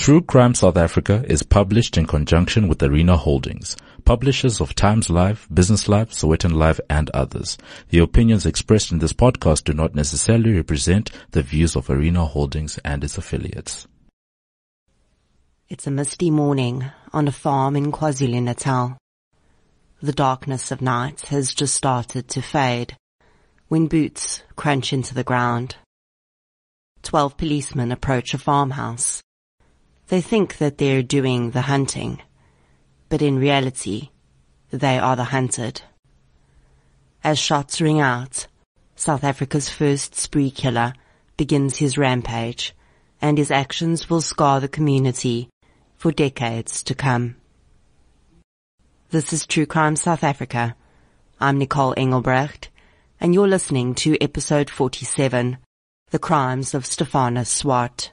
True Crime South Africa is published in conjunction with Arena Holdings, publishers of Times Live, Business Live, Sowetan Live, and others. The opinions expressed in this podcast do not necessarily represent the views of Arena Holdings and its affiliates. It's a misty morning on a farm in KwaZulu-Natal. The darkness of night has just started to fade when boots crunch into the ground. 12 policemen approach a farmhouse. They think that they're doing the hunting, but in reality, they are the hunted. As shots ring out, South Africa's first spree killer begins his rampage, and his actions will scar the community for decades to come. This is True Crime South Africa. I'm Nicole Engelbrecht, and you're listening to episode 47, The Crimes of Stephanus Swart.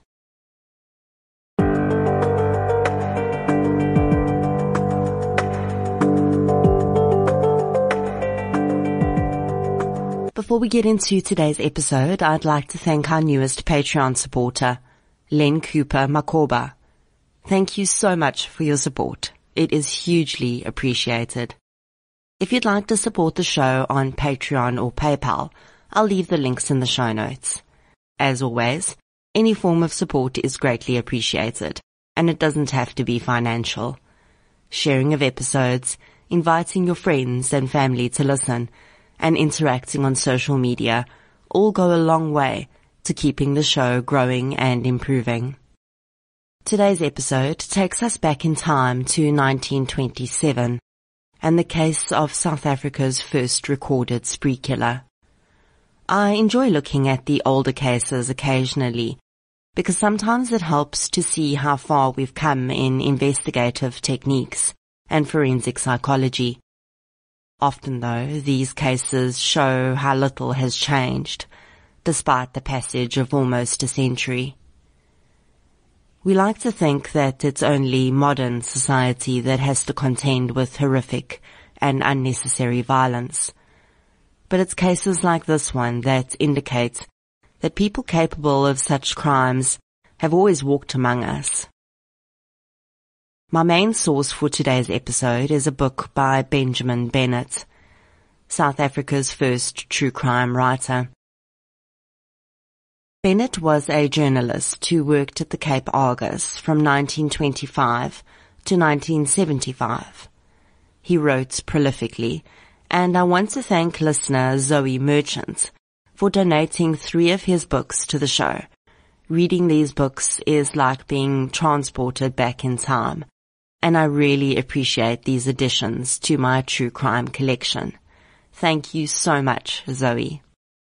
Before we get into today's episode, I'd like to thank our newest Patreon supporter, Len Cooper Makoba. Thank you so much for your support. It is hugely appreciated. If you'd like to support the show on Patreon or PayPal, I'll leave the links in the show notes. As always, any form of support is greatly appreciated, and it doesn't have to be financial. Sharing of episodes, inviting your friends and family to listen, and interacting on social media all go a long way to keeping the show growing and improving. Today's episode takes us back in time to 1927 and the case of South Africa's first recorded spree killer. I enjoy looking at the older cases occasionally because sometimes it helps to see how far we've come in investigative techniques and forensic psychology. Often, though, these cases show how little has changed, despite the passage of almost a century. We like to think that it's only modern society that has to contend with horrific and unnecessary violence. But it's cases like this one that indicate that people capable of such crimes have always walked among us. My main source for today's episode is a book by Benjamin Bennett, South Africa's first true crime writer. Bennett was a journalist who worked at the Cape Argus from 1925 to 1975. He wrote prolifically, and I want to thank listener Zoe Merchant for donating 3 of his books to the show. Reading these books is like being transported back in time, and I really appreciate these additions to my true crime collection. Thank you so much, Zoe.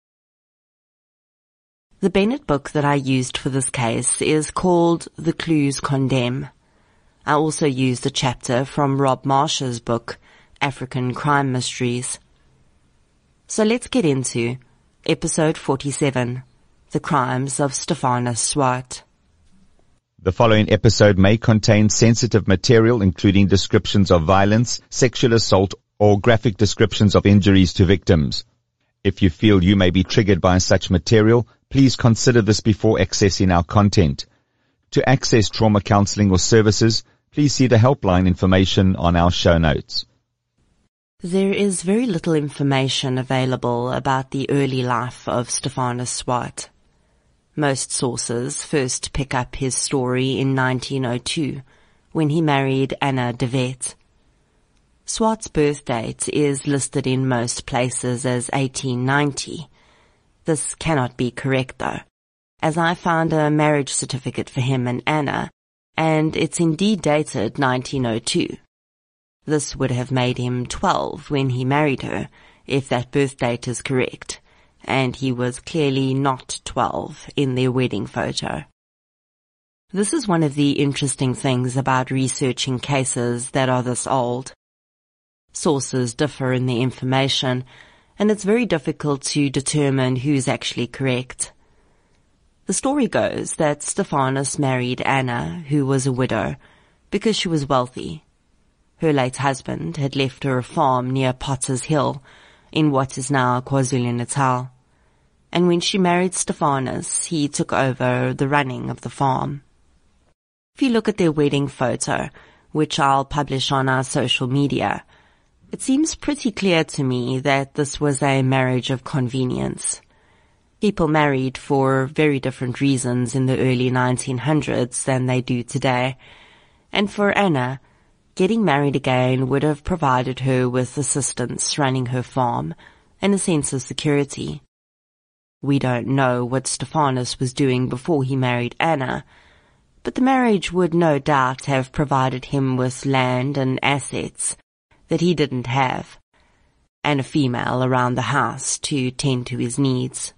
The Bennett book that I used for this case is called The Clues Condemn. I also used a chapter from Rob Marsh's book, African Crime Mysteries. So let's get into episode 47, The Crimes of Stephanus Swart. The following episode may contain sensitive material including descriptions of violence, sexual assault, or graphic descriptions of injuries to victims. If you feel you may be triggered by such material, please consider this before accessing our content. To access trauma counseling or services, please see the helpline information on our show notes. There is very little information available about the early life of Stephanus Swart. Most sources first pick up his story in 1902, when he married Anna de Wet. Swart's birth date is listed in most places as 1890. This cannot be correct, though, as I found a marriage certificate for him and Anna, and it's indeed dated 1902. This would have made him 12 when he married her, if that birth date is correct, and he was clearly not 12 in their wedding photo. This is one of the interesting things about researching cases that are this old. Sources differ in the information, and it's very difficult to determine who's actually correct. The story goes that Stephanus married Anna, who was a widow, because she was wealthy. Her late husband had left her a farm near Potter's Hill, in what is now KwaZulu-Natal. And when she married Stephanus, he took over the running of the farm. If you look at their wedding photo, which I'll publish on our social media, it seems pretty clear to me that this was a marriage of convenience. People married for very different reasons in the early 1900s than they do today. And for Anna, getting married again would have provided her with assistance running her farm and a sense of security. We don't know what Stephanus was doing before he married Anna, but the marriage would no doubt have provided him with land and assets that he didn't have, and a female around the house to tend to his needs.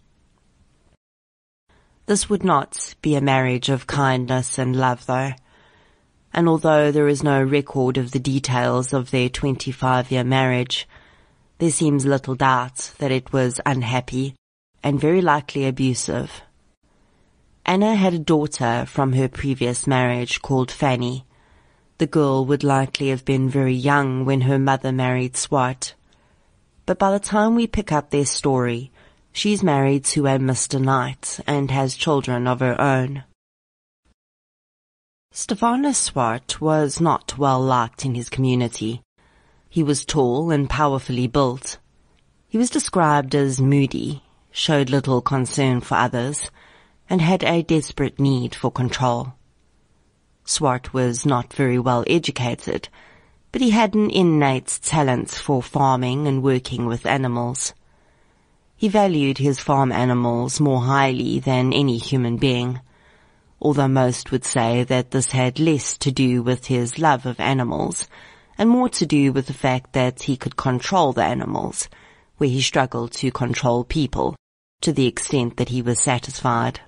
This would not be a marriage of kindness and love, though, and although there is no record of the details of their 25-year marriage, there seems little doubt that it was unhappy and very likely abusive. Anna had a daughter from her previous marriage called Fanny. The girl would likely have been very young when her mother married Swart, but by the time we pick up their story, she's married to a Mr. Knight and has children of her own. Stephanus Swart was not well liked in his community. He was tall and powerfully built. He was described as moody, showed little concern for others, and had a desperate need for control. Swart was not very well educated, but he had an innate talent for farming and working with animals. He valued his farm animals more highly than any human being, although most would say that this had less to do with his love of animals and more to do with the fact that he could control the animals, where he struggled to control people to the extent that he was satisfied.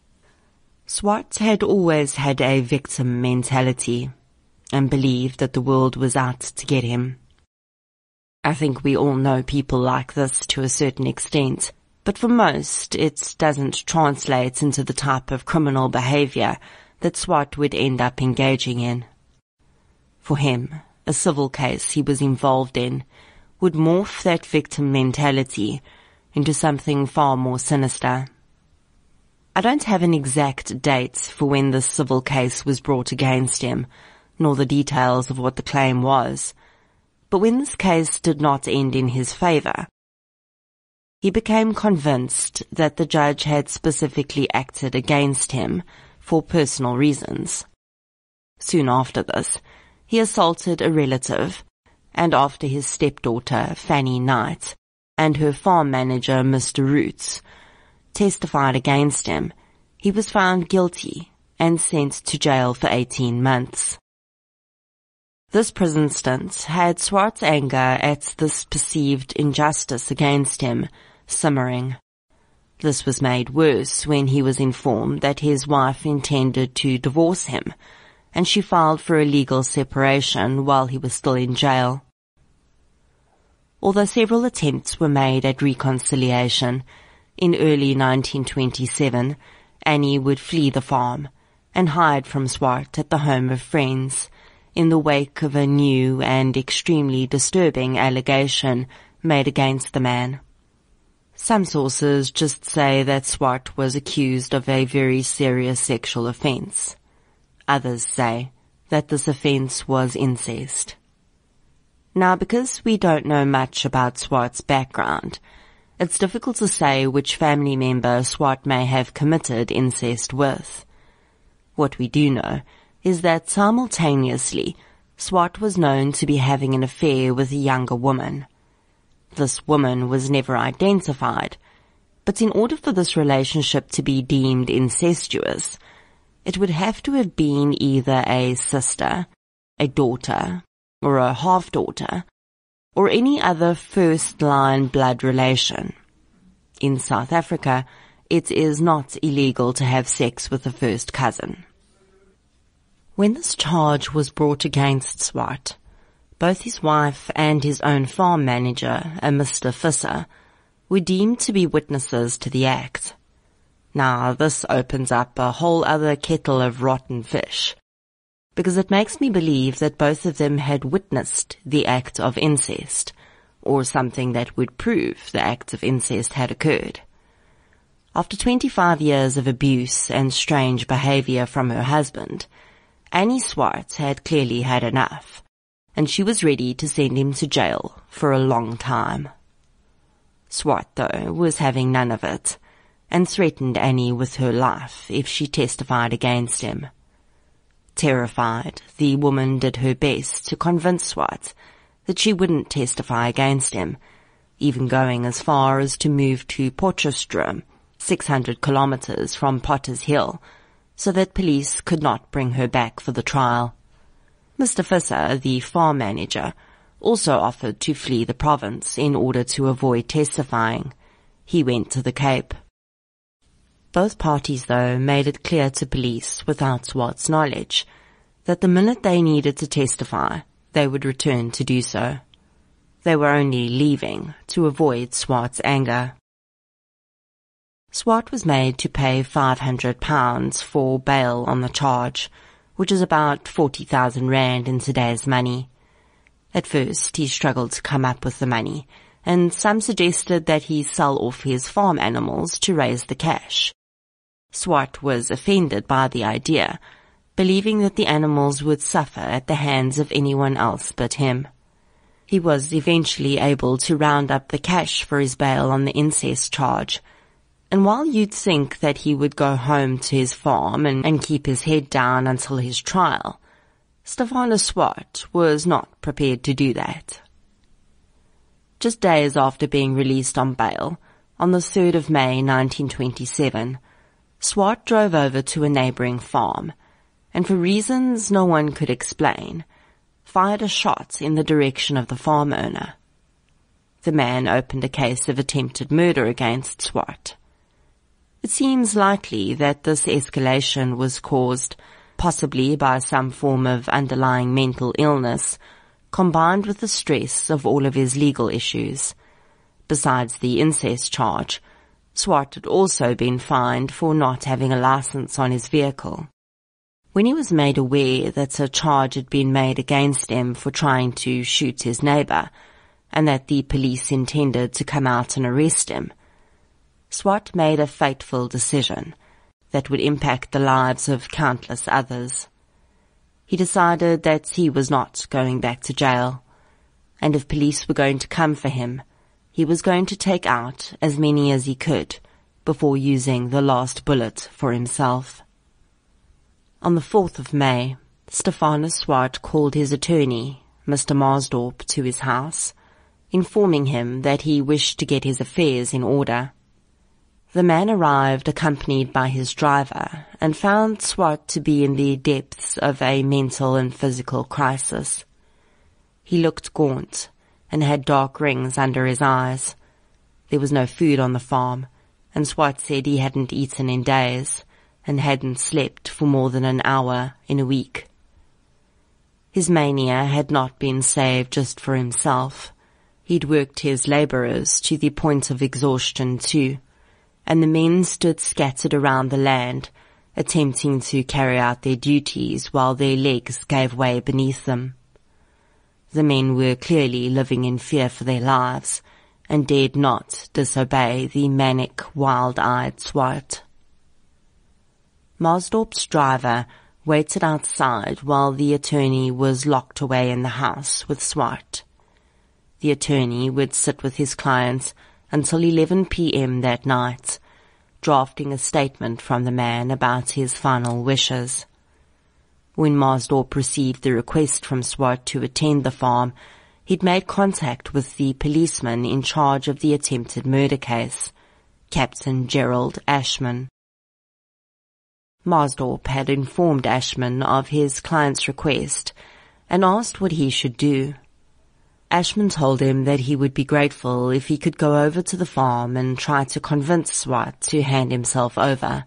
Swart had always had a victim mentality and believed that the world was out to get him. I think we all know people like this to a certain extent, but for most it doesn't translate into the type of criminal behavior that Swart would end up engaging in. For him, a civil case he was involved in would morph that victim mentality into something far more sinister. I don't have an exact date for when this civil case was brought against him, nor the details of what the claim was, but when this case did not end in his favor, he became convinced that the judge had specifically acted against him for personal reasons. Soon after this, he assaulted a relative, and after his stepdaughter, Fanny Knight, and her farm manager, Mr. Roots, testified against him, he was found guilty and sent to jail for 18 months. This prison stint had Swart's anger at this perceived injustice against him simmering. This was made worse when he was informed that his wife intended to divorce him, and she filed for a legal separation while he was still in jail. Although several attempts were made at reconciliation, in early 1927, Annie would flee the farm and hide from Swart at the home of friends in the wake of a new and extremely disturbing allegation made against the man. Some sources just say that Swart was accused of a very serious sexual offence. Others say that this offence was incest. Now, because we don't know much about Swart's background, it's difficult to say which family member Swart may have committed incest with. What we do know is that simultaneously, Swart was known to be having an affair with a younger woman. This woman was never identified, but in order for this relationship to be deemed incestuous, it would have to have been either a sister, a daughter, or a half-daughter, or any other first-line blood relation. In South Africa, it is not illegal to have sex with a first cousin. When this charge was brought against Swart, both his wife and his own farm manager, a Mr. Visser, were deemed to be witnesses to the act. Now, this opens up a whole other kettle of rotten fish, because it makes me believe that both of them had witnessed the act of incest, or something that would prove the act of incest had occurred. After 25 years of abuse and strange behavior from her husband, Annie Swart had clearly had enough, and she was ready to send him to jail for a long time. Swart, though, was having none of it, and threatened Annie with her life if she testified against him. Terrified, the woman did her best to convince Swart that she wouldn't testify against him, even going as far as to move to Potchefstroom, 600 kilometers from Potter's Hill, so that police could not bring her back for the trial. Mr. Visser, the farm manager, also offered to flee the province in order to avoid testifying. He went to the Cape. Both parties, though, made it clear to police, without Swart's knowledge, that the minute they needed to testify, they would return to do so. They were only leaving to avoid Swart's anger. Swart was made to pay £500 for bail on the charge, which is about 40,000 rand in today's money. At first, he struggled to come up with the money, and some suggested that he sell off his farm animals to raise the cash. Swart was offended by the idea, believing that the animals would suffer at the hands of anyone else but him. He was eventually able to round up the cash for his bail on the incest charge, and while you'd think that he would go home to his farm and keep his head down until his trial, Stefano Swart was not prepared to do that. Just days after being released on bail, on the 3rd of May 1927, Swart drove over to a neighbouring farm, and for reasons no one could explain, fired a shot in the direction of the farm owner. The man opened a case of attempted murder against Swart. It seems likely that this escalation was caused possibly by some form of underlying mental illness, combined with the stress of all of his legal issues. Besides the incest charge, Swart had also been fined for not having a license on his vehicle. When he was made aware that a charge had been made against him for trying to shoot his neighbour, and that the police intended to come out and arrest him, Swart made a fateful decision that would impact the lives of countless others. He decided that he was not going back to jail, and if police were going to come for him, he was going to take out as many as he could before using the last bullet for himself. On the 4th of May, Stefano Swart called his attorney, Mr. Marsdorp, to his house, informing him that he wished to get his affairs in order. The man arrived accompanied by his driver and found Swart to be in the depths of a mental and physical crisis. He looked gaunt and had dark rings under his eyes. There was no food on the farm, and Swart said he hadn't eaten in days and hadn't slept for more than an hour in a week. His mania had not been saved just for himself. He'd worked his labourers to the point of exhaustion too, and the men stood scattered around the land, attempting to carry out their duties while their legs gave way beneath them. The men were clearly living in fear for their lives, and dared not disobey the manic, wild-eyed Swart. Marsdorp's driver waited outside while the attorney was locked away in the house with Swart. The attorney would sit with his clients until 11 p.m. that night, drafting a statement from the man about his final wishes. When Marsdorp received the request from Swart to attend the farm, he'd made contact with the policeman in charge of the attempted murder case, Captain Gerald Ashman. Marsdorp had informed Ashman of his client's request and asked what he should do. Ashman told him that he would be grateful if he could go over to the farm and try to convince Swart to hand himself over.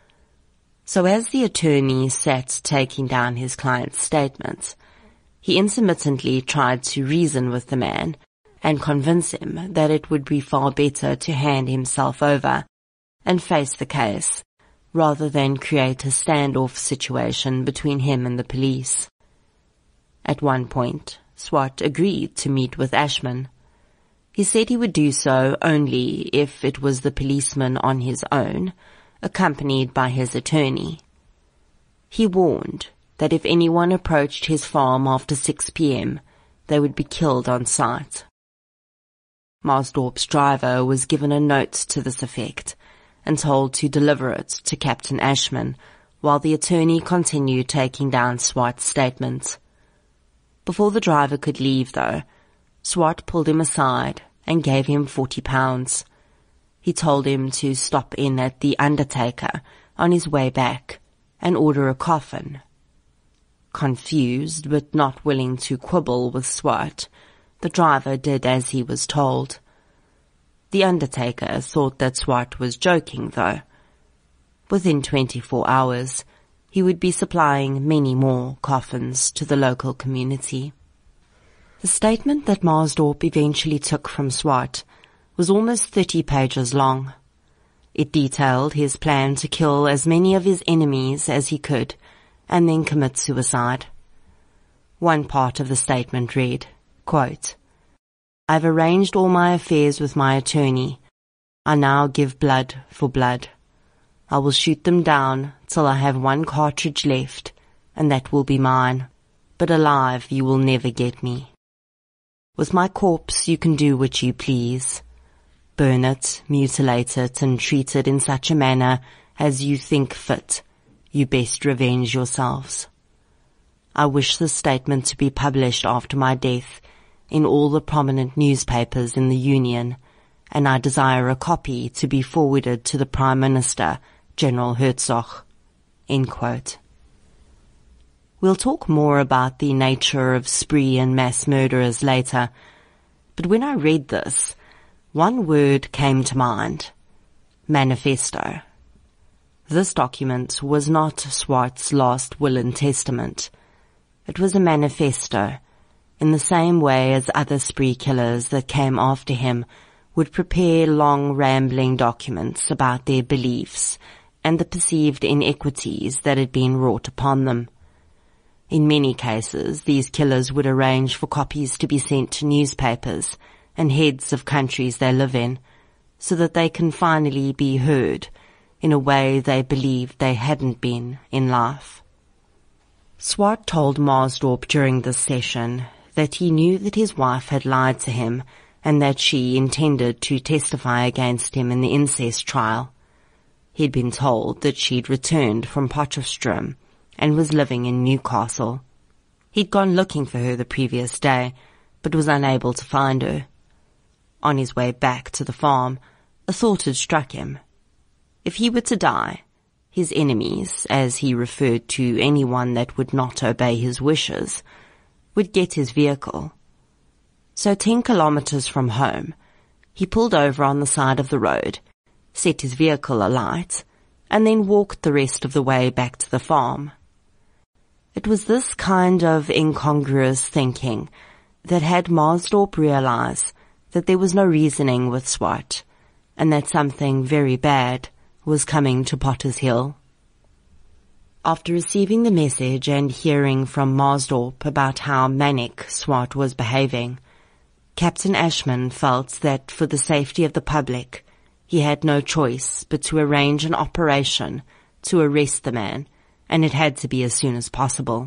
So as the attorney sat taking down his client's statement, he intermittently tried to reason with the man and convince him that it would be far better to hand himself over and face the case, rather than create a standoff situation between him and the police. At one point, Swart agreed to meet with Ashman. He said he would do so only if it was the policeman on his own, accompanied by his attorney. He warned that if anyone approached his farm after 6 p.m., they would be killed on sight. Marsdorp's driver was given a note to this effect and told to deliver it to Captain Ashman, while the attorney continued taking down Swart's statement. Before the driver could leave, though, Swart pulled him aside and gave him £40. He told him to stop in at the undertaker on his way back and order a coffin. Confused but not willing to quibble with Swart, the driver did as he was told. The undertaker thought that Swart was joking, though. Within 24 hours, he would be supplying many more coffins to the local community. The statement that Marsdorp eventually took from Swart was almost 30 pages long. It detailed his plan to kill as many of his enemies as he could and then commit suicide. One part of the statement read, quote, "I've arranged all my affairs with my attorney. I now give blood for blood. I will shoot them down till I have 1 cartridge left, and that will be mine. But alive you will never get me. With my corpse you can do what you please. Burn it, mutilate it, and treat it in such a manner as you think fit. You best revenge yourselves. I wish this statement to be published after my death in all the prominent newspapers in the Union, and I desire a copy to be forwarded to the Prime Minister, General Herzog." End quote. We'll talk more about the nature of spree and mass murderers later, but when I read this, one word came to mind: manifesto. This document was not Swart's last will and testament. It was a manifesto, in the same way as other spree killers that came after him would prepare long rambling documents about their beliefs and the perceived inequities that had been wrought upon them. In many cases, these killers would arrange for copies to be sent to newspapers and heads of countries they live in, so that they can finally be heard in a way they believed they hadn't been in life. Swart told Marsdorp during this session that he knew that his wife had lied to him and that she intended to testify against him in the incest trial. He'd been told that she'd returned from Potchefstroom and was living in Newcastle. He'd gone looking for her the previous day, but was unable to find her. On his way back to the farm, a thought had struck him. If he were to die, his enemies, as he referred to anyone that would not obey his wishes, would get his vehicle. So 10 kilometers from home, he pulled over on the side of the road, set his vehicle alight, and then walked the rest of the way back to the farm. It was this kind of incongruous thinking that had Marsdorp realize that there was no reasoning with Swart, and that something very bad was coming to Potter's Hill. After receiving the message and hearing from Marsdorp about how manic Swart was behaving, Captain Ashman felt that for the safety of the public, he had no choice but to arrange an operation to arrest the man, and it had to be as soon as possible.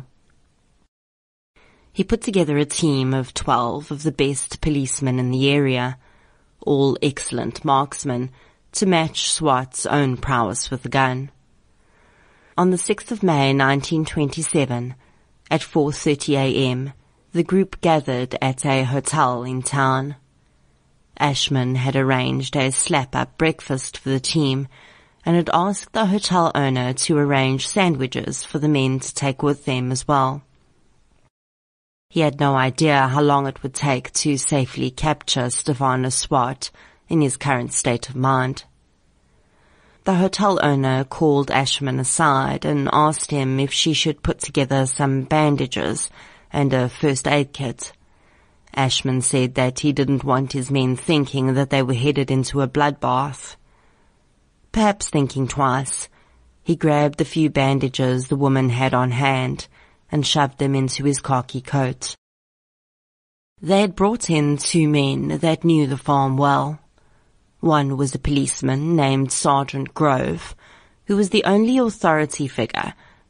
He put together a team of 12 of the best policemen in the area, all excellent marksmen, to match Swart's own prowess with the gun. On the 6th of May 1927, at 4:30 a.m., the group gathered at a hotel in town. Ashman had arranged a slap-up breakfast for the team and had asked the hotel owner to arrange sandwiches for the men to take with them as well. He had no idea how long it would take to safely capture Stefanus Swart in his current state of mind. The hotel owner called Ashman aside and asked him if she should put together some bandages and a first aid kit. Ashman said that he didn't want his men thinking that they were headed into a bloodbath. Perhaps thinking twice, he grabbed the few bandages the woman had on hand and shoved them into his khaki coat. They had brought in 2 men that knew the farm well. One was a policeman named Sergeant Grove, who was the only authority figure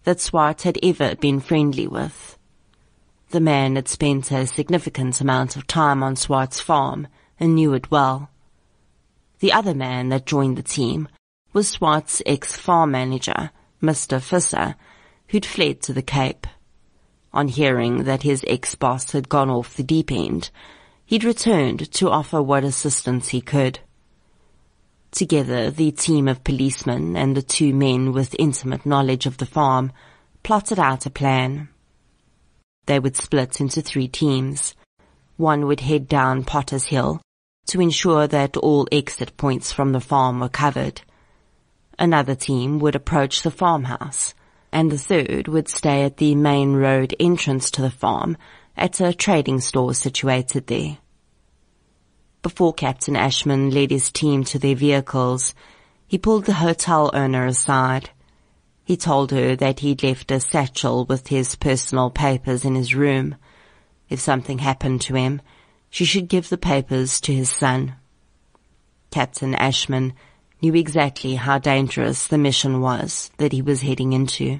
that Swart had ever been friendly with. The man had spent a significant amount of time on Swart's farm and knew it well. The other man that joined the team was Swart's ex-farm manager, Mr. Visser, who'd fled to the Cape. On hearing that his ex-boss had gone off the deep end, he'd returned to offer what assistance he could. Together, the team of policemen and the two men with intimate knowledge of the farm plotted out a plan. They would split into 3 teams. One would head down Potter's Hill to ensure that all exit points from the farm were covered. Another team would approach the farmhouse, and the third would stay at the main road entrance to the farm at a trading store situated there. Before Captain Ashman led his team to their vehicles, he pulled the hotel owner aside. He told her that he'd left a satchel with his personal papers in his room. If something happened to him, she should give the papers to his son. Captain Ashman knew exactly how dangerous the mission was that he was heading into.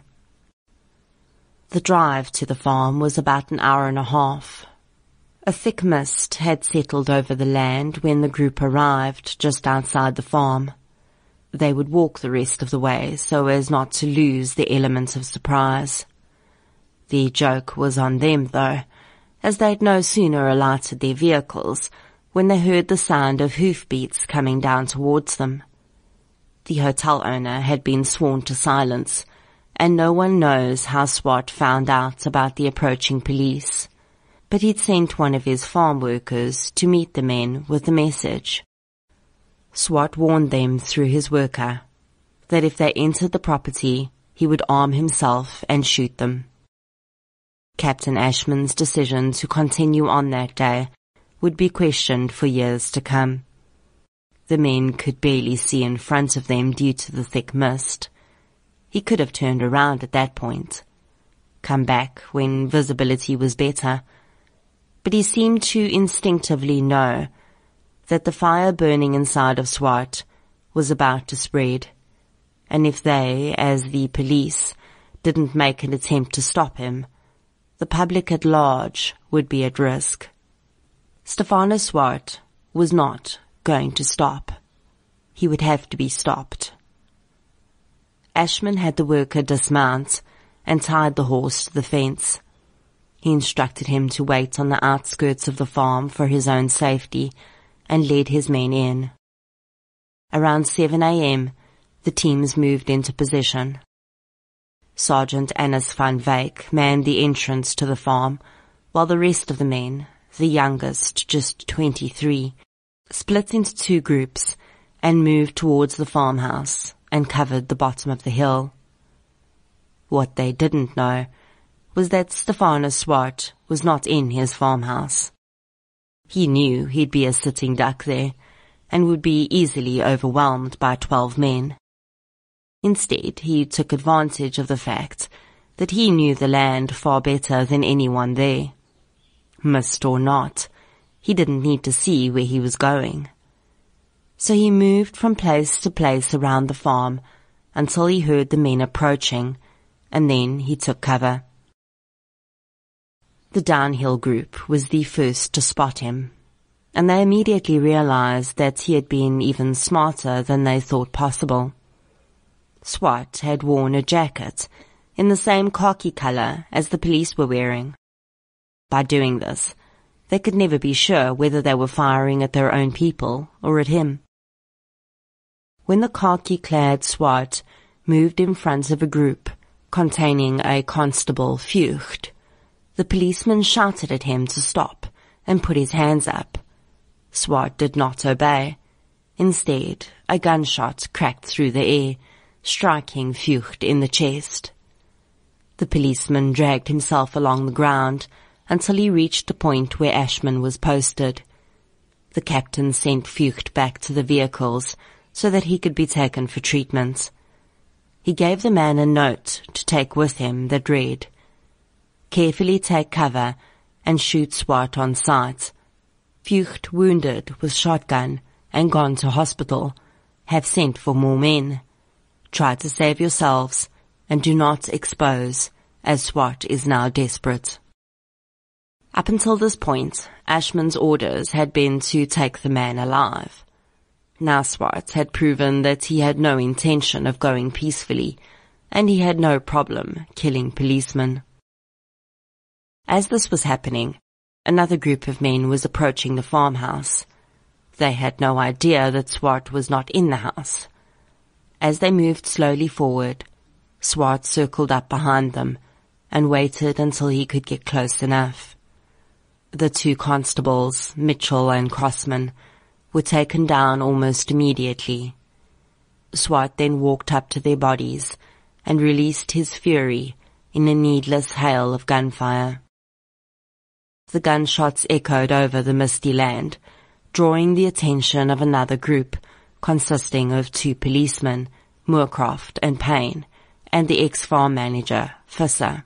The drive to the farm was about an hour and a half. A thick mist had settled over the land when the group arrived just outside the farm. They would walk the rest of the way so as not to lose the element of surprise. The joke was on them, though, as they'd no sooner alighted their vehicles when they heard the sound of hoofbeats coming down towards them. The hotel owner had been sworn to silence, and no one knows how Swart found out about the approaching police. But he'd sent one of his farm workers to meet the men with a message. Swart warned them through his worker that if they entered the property, he would arm himself and shoot them. Captain Ashman's decision to continue on that day would be questioned for years to come. The men could barely see in front of them due to the thick mist. He could have turned around at that point, come back when visibility was better, but he seemed to instinctively know that the fire burning inside of Swart was about to spread, and if they, as the police, didn't make an attempt to stop him, the public at large would be at risk. Stefano Swart was not going to stop. He would have to be stopped. Ashman had the worker dismount and tied the horse to the fence. He instructed him to wait on the outskirts of the farm for his own safety and led his men in. Around 7 a.m., the teams moved into position. Sergeant Annis van Wyk manned the entrance to the farm, while the rest of the men, the youngest, just 23, split into 2 groups and moved towards the farmhouse and covered the bottom of the hill. What they didn't know was that Stefano Swart was not in his farmhouse. He knew he'd be a sitting duck there and would be easily overwhelmed by 12 men. Instead, he took advantage of the fact that he knew the land far better than anyone there. Mist or not, he didn't need to see where he was going. So he moved from place to place around the farm until he heard the men approaching, and then he took cover. The downhill group was the first to spot him, and they immediately realized that he had been even smarter than they thought possible. Swart had worn a jacket in the same khaki color as the police were wearing. By doing this, they could never be sure whether they were firing at their own people or at him. When the khaki-clad Swart moved in front of a group containing a Constable Vught, the policeman shouted at him to stop and put his hands up. Swart did not obey. Instead, a gunshot cracked through the air, striking Vught in the chest. The policeman dragged himself along the ground until he reached the point where Ashman was posted. The captain sent Vught back to the vehicles so that he could be taken for treatment. He gave the man a note to take with him that read, "Carefully take cover and shoot Swart on sight. Vught wounded with shotgun and gone to hospital. Have sent for more men. Try to save yourselves and do not expose, as Swart is now desperate. Up until this point, Ashman's orders had been to take the man alive. Now Swart had proven that he had no intention of going peacefully, and he had no problem killing policemen. As this was happening, another group of men was approaching the farmhouse. They had no idea that Swart was not in the house. As they moved slowly forward, Swart circled up behind them and waited until he could get close enough. The two constables, Mitchell and Crossman, were taken down almost immediately. Swart then walked up to their bodies and released his fury in a needless hail of gunfire. The gunshots echoed over the misty land, drawing the attention of another group consisting of two policemen, Moorcroft and Payne, and the ex-farm manager, Visser.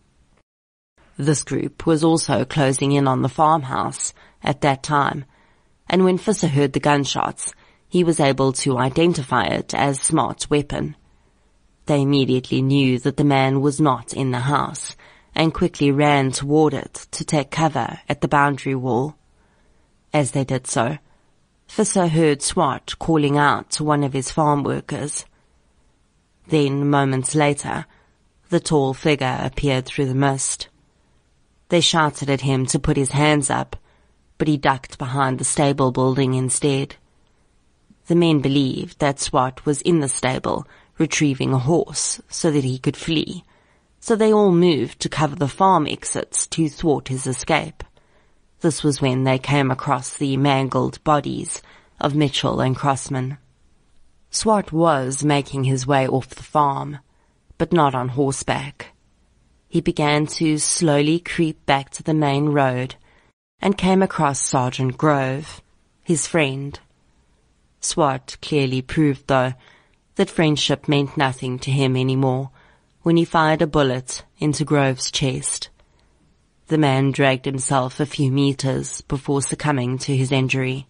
This group was also closing in on the farmhouse at that time, and when Visser heard the gunshots, he was able to identify it as Smart's weapon. They immediately knew that the man was not in the house, and quickly ran toward it to take cover at the boundary wall. As they did so, Visser heard Swart calling out to one of his farm workers. Then, moments later, the tall figure appeared through the mist. They shouted at him to put his hands up, but he ducked behind the stable building instead. The men believed that Swart was in the stable, retrieving a horse so that he could flee, so they all moved to cover the farm exits to thwart his escape. This was when they came across the mangled bodies of Mitchell and Crossman. Swart was making his way off the farm, but not on horseback. He began to slowly creep back to the main road and came across Sergeant Grove, his friend. Swart clearly proved, though, that friendship meant nothing to him anymore when he fired a bullet into Grove's chest. The man dragged himself a few meters before succumbing to his injury.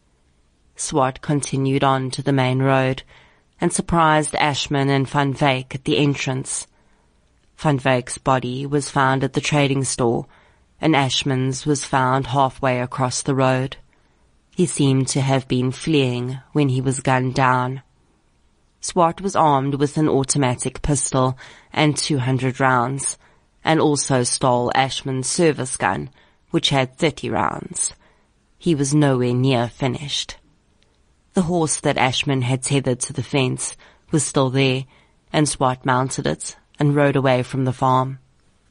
Swart continued on to the main road and surprised Ashman and Van Wyk at the entrance. Van Wyk's body was found at the trading store, and Ashman's was found halfway across the road. He seemed to have been fleeing when he was gunned down. Swart was armed with an automatic pistol and 200 rounds, and also stole Ashman's service gun, which had 30 rounds. He was nowhere near finished. The horse that Ashman had tethered to the fence was still there, and Swart mounted it and rode away from the farm.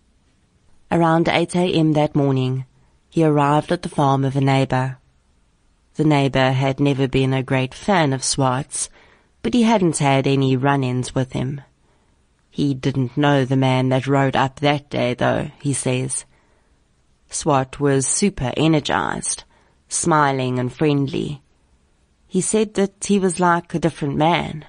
Around 8 a.m. that morning, he arrived at the farm of a neighbor. The neighbor had never been a great fan of Swart's, but he hadn't had any run-ins with him. He didn't know the man that rode up that day, though, he says. Swart was super energized, smiling and friendly. He said that he was like a different man.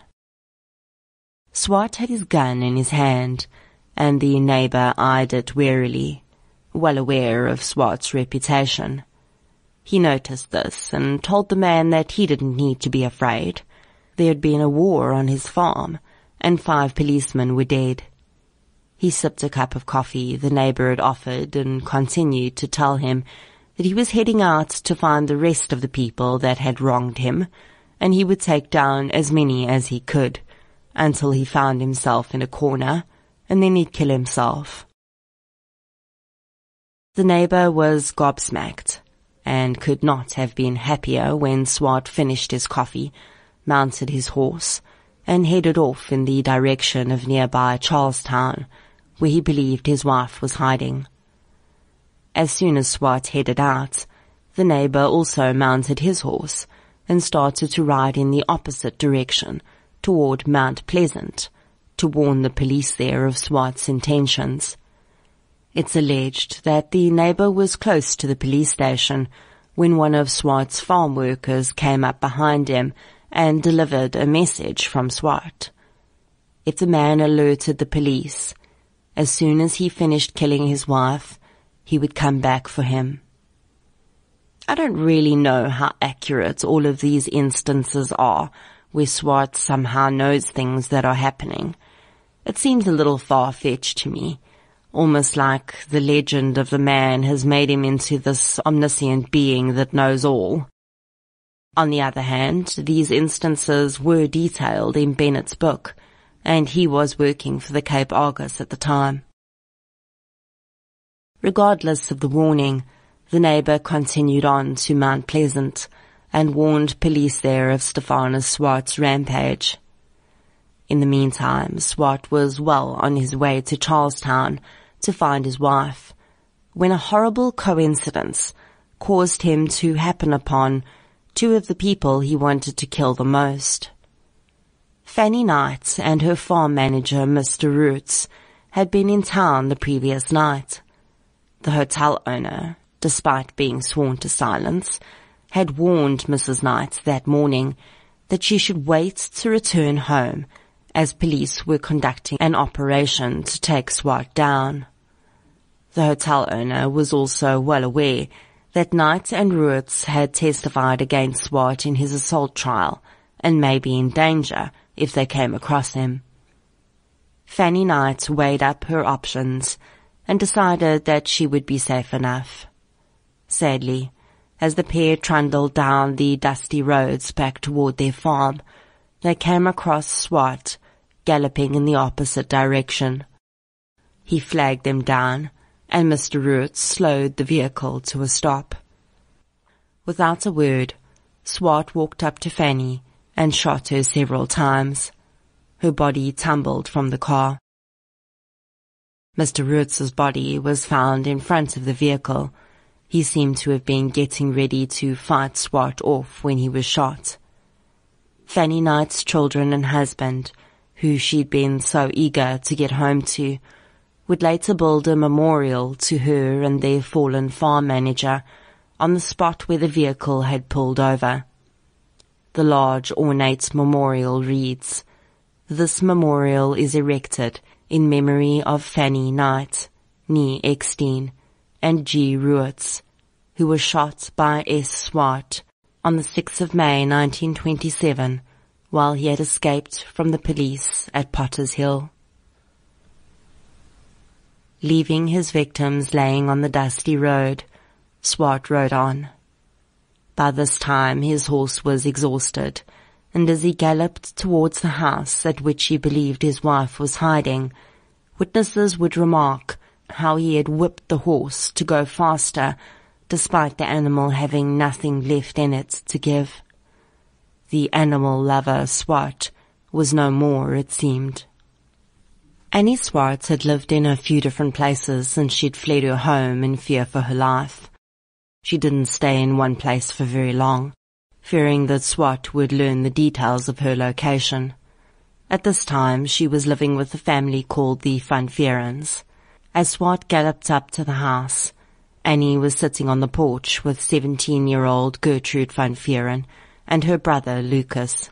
Swart had his gun in his hand, and the neighbor eyed it warily, well aware of Swart's reputation. He noticed this and told the man that he didn't need to be afraid. There had been a war on his farm, and 5 policemen were dead. He sipped a cup of coffee the neighbor had offered and continued to tell him that he was heading out to find the rest of the people that had wronged him, and he would take down as many as he could, until he found himself in a corner, and then he'd kill himself. The neighbor was gobsmacked, and could not have been happier when Swart finished his coffee, mounted his horse, and headed off in the direction of nearby Charlestown, where he believed his wife was hiding. As soon as Swart headed out, the neighbor also mounted his horse and started to ride in the opposite direction, toward Mount Pleasant, to warn the police there of Swart's intentions. It's alleged that the neighbor was close to the police station when one of Swart's farm workers came up behind him and delivered a message from Swart. If the man alerted the police, as soon as he finished killing his wife, he would come back for him. I don't really know how accurate all of these instances are, where Swart somehow knows things that are happening. It seems a little far-fetched to me, almost like the legend of the man has made him into this omniscient being that knows all. On the other hand, these instances were detailed in Bennett's book, and he was working for the Cape Argus at the time. Regardless of the warning, the neighbour continued on to Mount Pleasant and warned police there of Stephanus Swart's rampage. In the meantime, Swart was well on his way to Charlestown to find his wife, when a horrible coincidence caused him to happen upon two of the people he wanted to kill the most. Fanny Knight and her farm manager, Mr. Roots, had been in town the previous night. The hotel owner, despite being sworn to silence, had warned Mrs. Knight that morning that she should wait to return home, as police were conducting an operation to take Swart down. The hotel owner was also well aware that Knight and Roots had testified against Swart in his assault trial and may be in danger if they came across him. Fanny Knight weighed up her options and decided that she would be safe enough. Sadly, as the pair trundled down the dusty roads back toward their farm, they came across Swart galloping in the opposite direction. He flagged them down, and Mr. Roots slowed the vehicle to a stop. Without a word, Swart walked up to Fanny and shot her several times. Her body tumbled from the car. Mr. Roots's body was found in front of the vehicle. He seemed to have been getting ready to fight Swart off when he was shot. Fanny Knight's children and husband, who she'd been so eager to get home to, would later build a memorial to her and their fallen farm manager on the spot where the vehicle had pulled over. The large, ornate memorial reads, "This memorial is erected in memory of Fanny Knight, née Eckstein, and G. Roots, who was shot by S. Swart on the 6th of May 1927, while he had escaped from the police at Potter's Hill." Leaving his victims laying on the dusty road, Swart rode on. By this time his horse was exhausted, and as he galloped towards the house at which he believed his wife was hiding, witnesses would remark how he had whipped the horse to go faster, despite the animal having nothing left in it to give. The animal lover, Swart, was no more, it seemed. Annie Swart had lived in a few different places since she'd fled her home in fear for her life. She didn't stay in one place for very long, fearing that Swart would learn the details of her location. At this time, she was living with a family called the Van Vierens. As Swart galloped up to the house, Annie was sitting on the porch with 17-year-old Gertrude Van Vieren and her brother Lucas.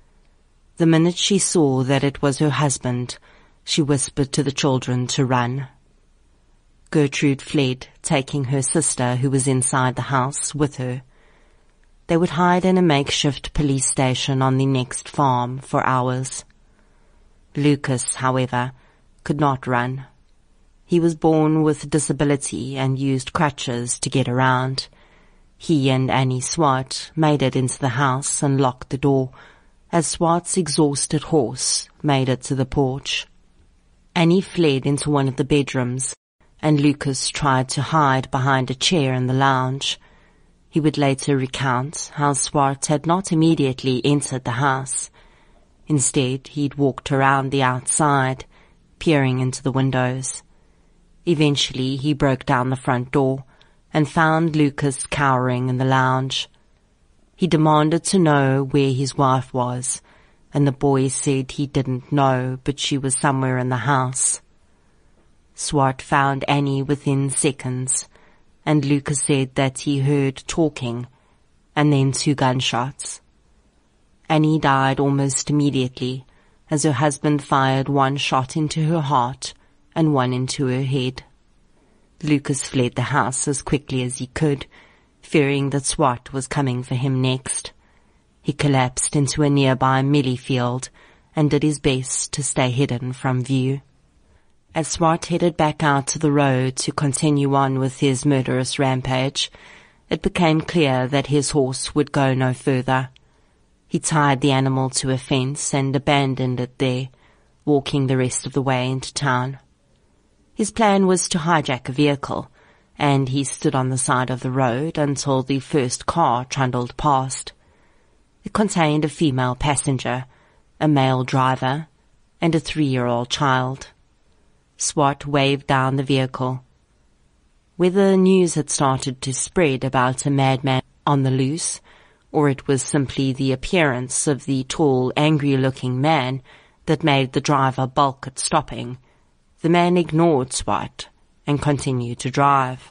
The minute she saw that it was her husband, she whispered to the children to run. Gertrude fled, taking her sister, who was inside the house, with her. They would hide in a makeshift police station on the next farm for hours. Lucas, however, could not run. He was born with disability and used crutches to get around. He and Annie Swart made it into the house and locked the door, as Swart's exhausted horse made it to the porch. Annie fled into one of the bedrooms, and Lucas tried to hide behind a chair in the lounge. He would later recount how Swart had not immediately entered the house. Instead, he'd walked around the outside, peering into the windows. Eventually, he broke down the front door and found Lucas cowering in the lounge. He demanded to know where his wife was, and the boy said he didn't know, but she was somewhere in the house. Swart found Annie within seconds, and Lucas said that he heard talking, and then 2 gunshots. Annie died almost immediately, as her husband fired 1 shot into her heart and 1 into her head. Lucas fled the house as quickly as he could, fearing that Swart was coming for him next. He collapsed into a nearby mealie field and did his best to stay hidden from view. As Swart headed back out to the road to continue on with his murderous rampage, it became clear that his horse would go no further. He tied the animal to a fence and abandoned it there, walking the rest of the way into town. His plan was to hijack a vehicle, and he stood on the side of the road until the first car trundled past. It contained a female passenger, a male driver, and a 3-year-old child. Swart waved down the vehicle. Whether the news had started to spread about a madman on the loose, or it was simply the appearance of the tall, angry-looking man that made the driver balk at stopping, the man ignored Swart and continued to drive.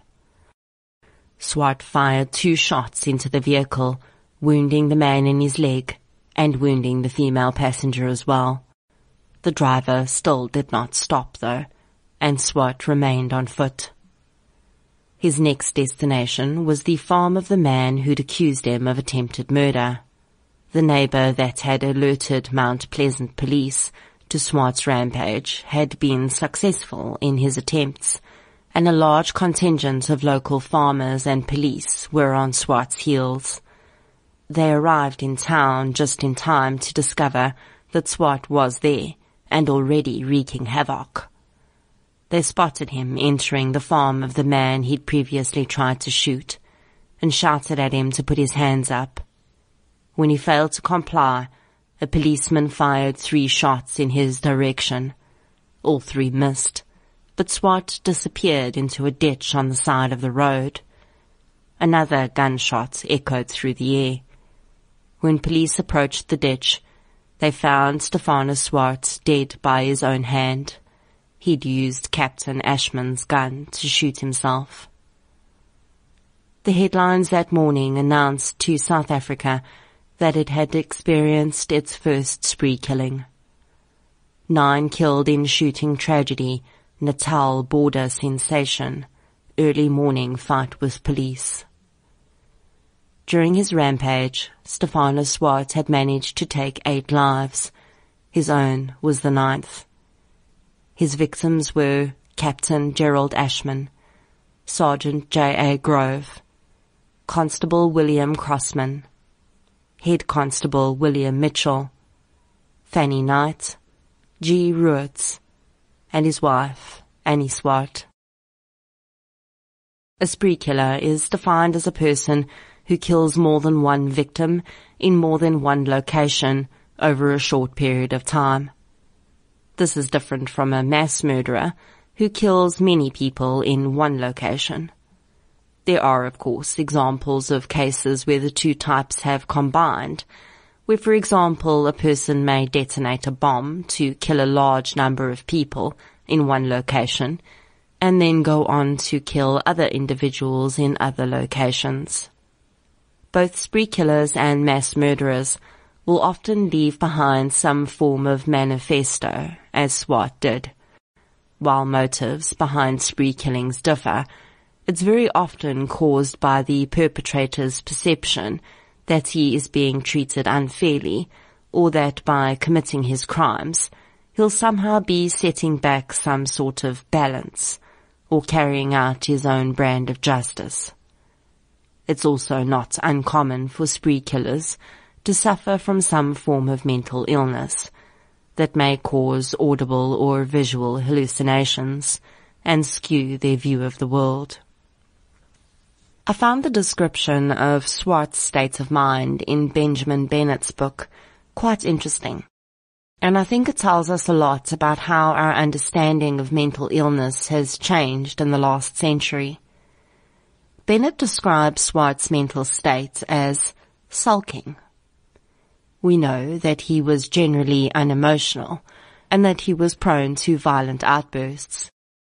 Swart fired 2 shots into the vehicle, wounding the man in his leg and wounding the female passenger as well. The driver still did not stop, though, and Swart remained on foot. His next destination was the farm of the man who'd accused him of attempted murder. The neighbor that had alerted Mount Pleasant police to Swart's rampage had been successful in his attempts, and a large contingent of local farmers and police were on Swart's heels. They arrived in town just in time to discover that Swart was there and already wreaking havoc. They spotted him entering the farm of the man he'd previously tried to shoot and shouted at him to put his hands up. When he failed to comply, a policeman fired 3 shots in his direction. All 3 missed, but Swart disappeared into a ditch on the side of the road. Another gunshot echoed through the air. When police approached the ditch, they found Stephanus Swart dead by his own hand. He'd used Captain Ashman's gun to shoot himself. The headlines that morning announced to South Africa that it had experienced its first spree killing. 9 killed in shooting tragedy, Natal border sensation, early morning fight with police. During his rampage, Stephanus Swart had managed to take 8 lives. His own was the 9th. His victims were Captain Gerald Ashman, Sergeant J.A. Grove, Constable William Crossman, Head Constable William Mitchell, Fanny Knight, G. Ruetz, and his wife, Annie Swart. A spree killer is defined as a person who kills more than one victim in more than one location over a short period of time. This is different from a mass murderer who kills many people in one location. There are, of course, examples of cases where the 2 types have combined, where, for example, a person may detonate a bomb to kill a large number of people in one location and then go on to kill other individuals in other locations. Both spree killers and mass murderers will often leave behind some form of manifesto, as Swart did. While motives behind spree killings differ, it's very often caused by the perpetrator's perception that he is being treated unfairly, or that by committing his crimes, he'll somehow be setting back some sort of balance, or carrying out his own brand of justice. It's also not uncommon for spree killers to suffer from some form of mental illness that may cause audible or visual hallucinations and skew their view of the world. I found the description of Swart's state of mind in Benjamin Bennett's book quite interesting, and I think it tells us a lot about how our understanding of mental illness has changed in the last century. Bennett describes Swart's mental state as sulking. We know that he was generally unemotional and that he was prone to violent outbursts.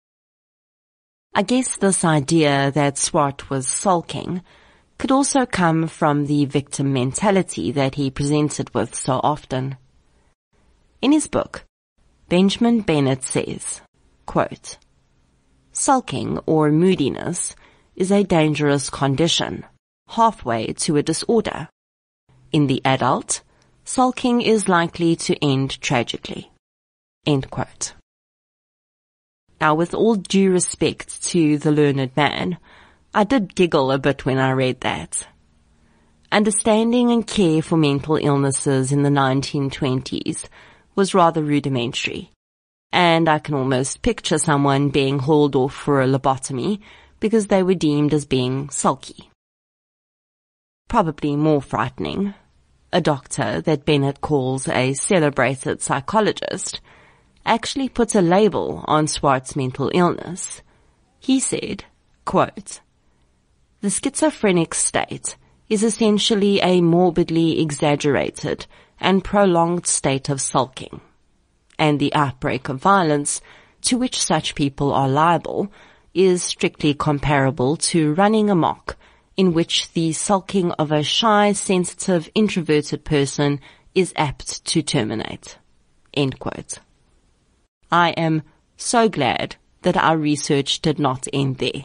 I guess this idea that Swart was sulking could also come from the victim mentality that he presented with so often. In his book, Benjamin Bennett says, quote, "Sulking or moodiness is a dangerous condition, halfway to a disorder. In the adult, sulking is likely to end tragically. End quote. Now, with all due respect to the learned man, I did giggle a bit when I read that. Understanding and care for mental illnesses in the 1920s was rather rudimentary, and I can almost picture someone being hauled off for a lobotomy because they were deemed as being sulky. Probably more frightening, a doctor that Bennett calls a celebrated psychologist actually puts a label on Swart's mental illness. He said, quote, "The schizophrenic state is essentially a morbidly exaggerated and prolonged state of sulking, and the outbreak of violence to which such people are liable is strictly comparable to running amok, in which the sulking of a shy, sensitive, introverted person is apt to terminate." End quote. I am so glad that our research did not end there.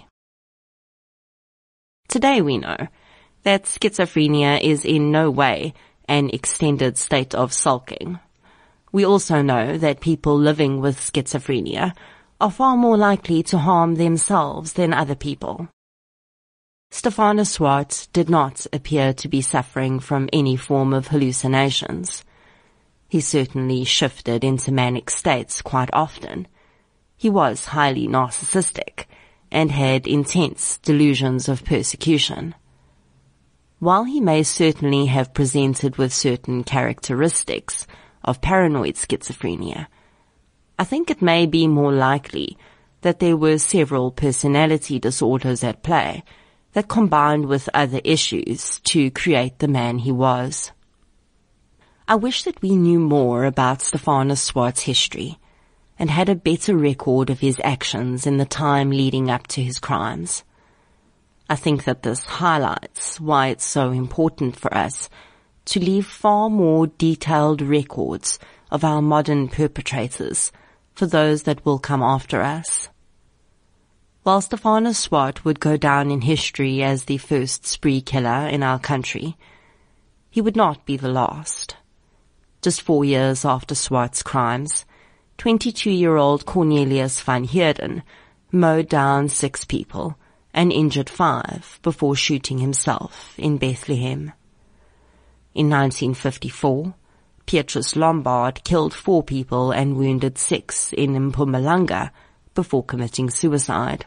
Today we know that schizophrenia is in no way an extended state of sulking. We also know that people living with schizophrenia are far more likely to harm themselves than other people. Stephanus Swart did not appear to be suffering from any form of hallucinations. He certainly shifted into manic states quite often. He was highly narcissistic and had intense delusions of persecution. While he may certainly have presented with certain characteristics of paranoid schizophrenia, I think it may be more likely that there were several personality disorders at play that combined with other issues to create the man he was. I wish that we knew more about Stephanus Swart's history and had a better record of his actions in the time leading up to his crimes. I think that this highlights why it's so important for us to leave far more detailed records of our modern perpetrators for those that will come after us. While Stephanus Swart would go down in history as the first spree killer in our country, he would not be the last. Just 4 years after Swart's crimes, 22-year-old Cornelius van Heerden mowed down 6 people and injured 5 before shooting himself in Bethlehem. In 1954, Petrus Lombard killed 4 people and wounded 6 in Mpumalanga before committing suicide.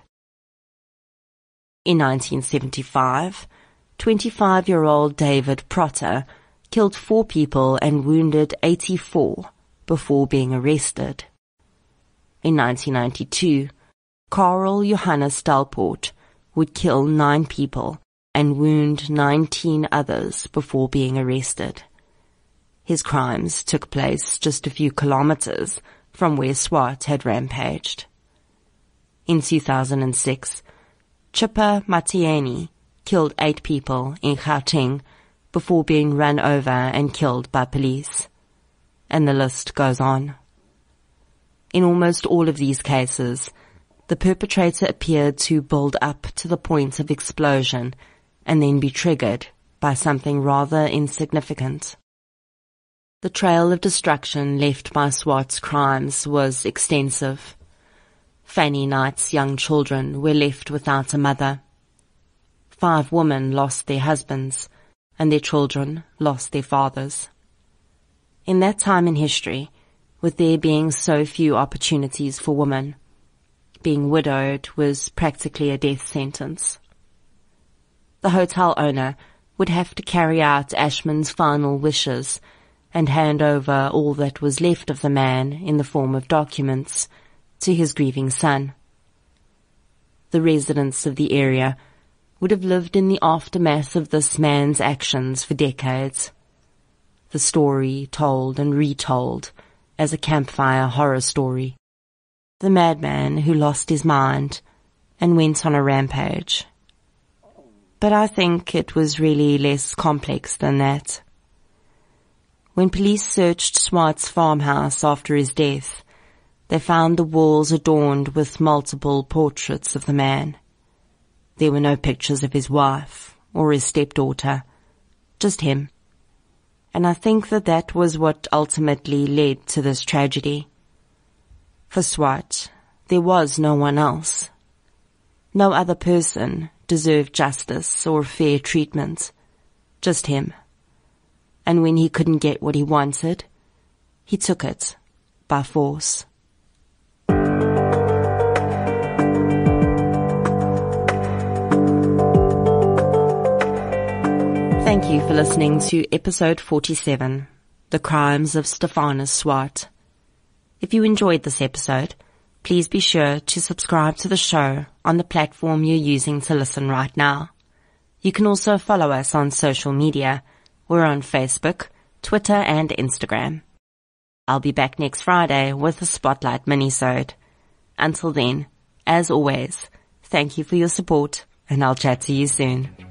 In 1975, 25-year-old David Protter killed 4 people and wounded 84 before being arrested. In 1992, Karel Johannes Dalport would kill 9 people and wound 19 others before being arrested. His crimes took place just a few kilometers from where Swart had rampaged. In 2006, Chippa Matieni killed 8 people in Gauteng before being run over and killed by police. And the list goes on. In almost all of these cases, the perpetrator appeared to build up to the point of explosion and then be triggered by something rather insignificant. The trail of destruction left by Swart's crimes was extensive. Fanny Knight's young children were left without a mother. 5 women lost their husbands, and their children lost their fathers. In that time in history, with there being so few opportunities for women, being widowed was practically a death sentence. The hotel owner would have to carry out Ashman's final wishes and hand over all that was left of the man in the form of documents to his grieving son. The residents of the area would have lived in the aftermath of this man's actions for decades. The story told and retold as a campfire horror story. The madman who lost his mind and went on a rampage. But I think it was really less complex than that. When police searched Swart's farmhouse after his death, they found the walls adorned with multiple portraits of the man. There were no pictures of his wife or his stepdaughter, just him. And I think that was what ultimately led to this tragedy. For Swart, there was no one else. No other person deserved justice or fair treatment. Just him. And when he couldn't get what he wanted, he took it by force. Thank you for listening to episode 47, The Crimes of Stephanus Swart. If you enjoyed this episode, please be sure to subscribe to the show on the platform you're using to listen right now. You can also follow us on social media. We're on Facebook, Twitter, and Instagram. I'll be back next Friday with a Spotlight minisode. Until then, as always, thank you for your support, and I'll chat to you soon.